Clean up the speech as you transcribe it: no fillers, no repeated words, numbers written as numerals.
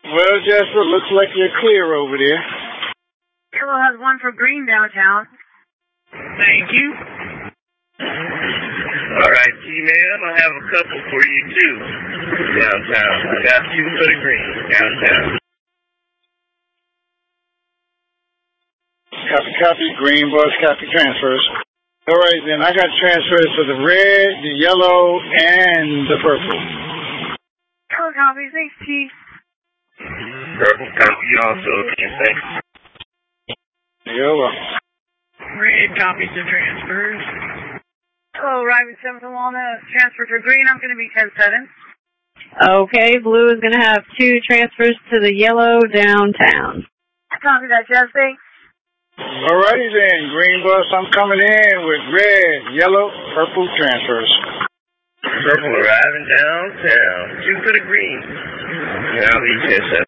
Well, Jasper, looks like you're clear over there. Yellow has one for green downtown. Thank you. All right, G-Man, I have a couple for you, too. Downtown. I got you for the green. Downtown. Copy. Green bus, copy transfers. All right, then. I got transfers for the red, the yellow, and the purple. Yellow copies. Thanks, Chief. Purple copy also. Thanks. Yellow. Red copies the transfers. Hello, Ryman 7th and Walnut. Transfer for green, I'm going to be 10-7. Okay, blue is going to have 2 transfers to the yellow downtown. Copy that, Jesse. Alrighty then, green bus, I'm coming in with red, yellow, purple transfers. Purple arriving downtown. 2 for the green. Yeah, I'll be 10-7.